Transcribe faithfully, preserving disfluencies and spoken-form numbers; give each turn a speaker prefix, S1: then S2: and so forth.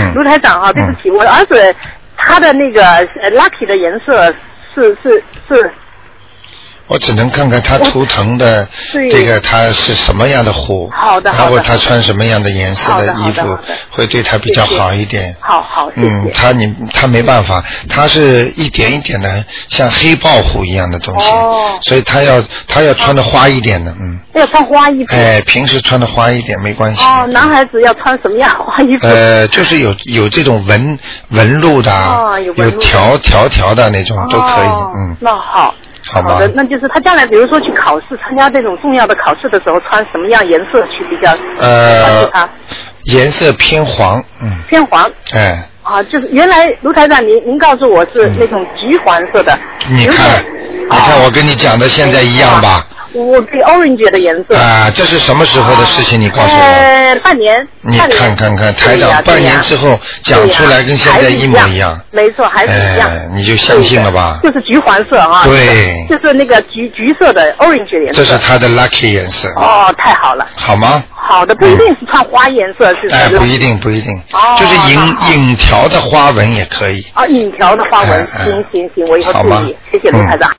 S1: 嗯，卢台长啊，对不起，嗯、我的儿子他的那个 lucky 的颜色是是是。
S2: 我只能看看他图腾的这个他是什么样的虎，
S1: 好的，
S2: 然后他穿什么样的颜色的衣服，会对他比较好一点。
S1: 好好，谢谢。
S2: 嗯，他你他没办法，他是一点一点的像黑豹虎一样的东西，哦、所以他要他要穿的花一点的，嗯。
S1: 要穿花衣服。
S2: 哎，平时穿的花一点没关系。
S1: 哦，男孩子要穿什么样花衣服？
S2: 呃，就是有有这种纹纹路的，
S1: 哦、有,
S2: 有条条条的那种、哦、都可以，嗯。
S1: 那好。
S2: 好
S1: 好的，那就是他将来比如说去考试，参加这种重要的考试的时候，穿什么样颜色去比较
S2: 呃，他颜色偏黄，嗯，
S1: 偏黄，
S2: 哎，
S1: 啊，就是原来卢台长您您告诉我是那种橘黄色的，
S2: 嗯、你看，你看我跟你讲的现在一样吧？
S1: 我对 orange 的颜色
S2: 啊，这是什么时候的事情？你告诉我。
S1: 呃，半年。
S2: 你看看看，台长半年之后讲出来跟现在一模一样。
S1: 没错，还是一样。
S2: 哎，你就相信了吧？
S1: 就是橘黄色啊。
S2: 对。
S1: 就是那个橘橘色的 orange 颜色。
S2: 这是它的 lucky 颜色。
S1: 哦，太好了。
S2: 好吗？
S1: 好的，不一定是穿花颜色，是。
S2: 哎，不一定，不一定。哦。就是引引条的花纹也可以。
S1: 哦，引条的花纹，行行行，我以后注意。谢谢卢台长。